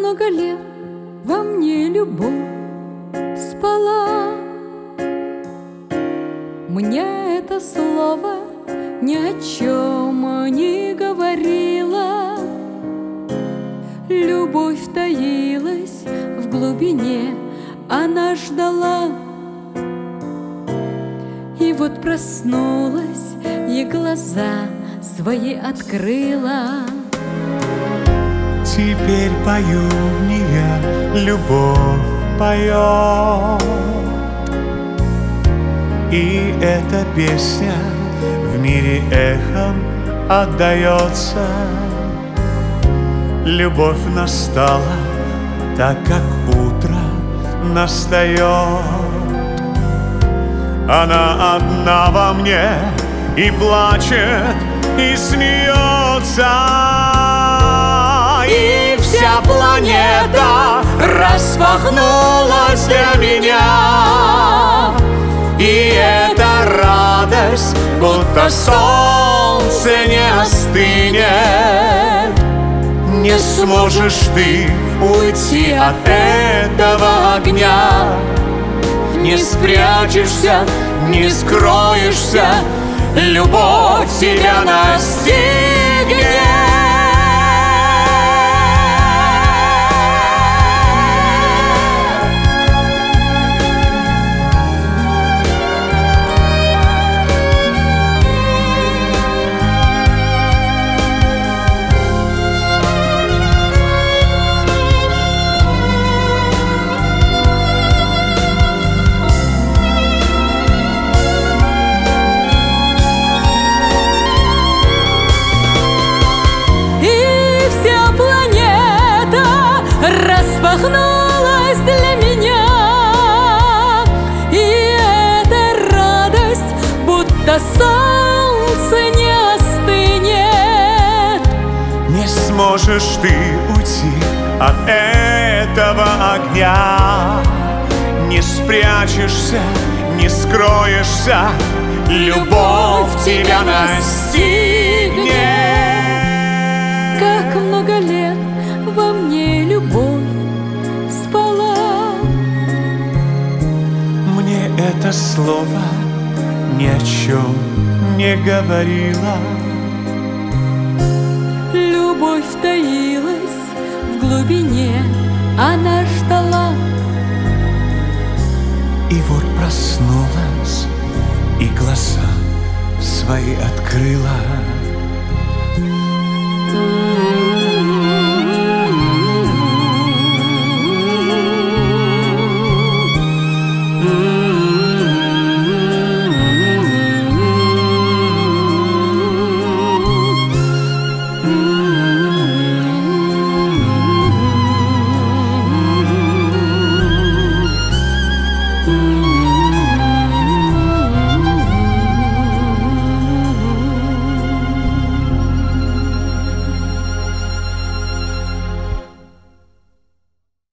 много лет во мне любовь спала. Мне это слово ни о чем не говорило. Любовь таилась в глубине, она ждала. И вот проснулась, и глаза свои открыла. Теперь пою не я, любовь поет. И эта песня в мире эхом отдается. Любовь настала, так как утро настает. Она одна во мне и плачет, и смеется. И вся планета распахнулась для меня. И эта радость, будто солнце не остынет. Не сможешь ты уйти от этого огня. Не спрячешься, не скроешься, любовь тебя настигнет. Распахнулась для меня, и эта радость, будто солнце не остынет. Не сможешь ты уйти от этого огня. Не спрячешься, не скроешься, любовь тебя настигнет. Как много лет во мне любовь спала. Мне это слово ни о чем не говорило. Любовь таилась в глубине, она ждала. И вот проснулась, и глаза свои открыла. Mm-hmm.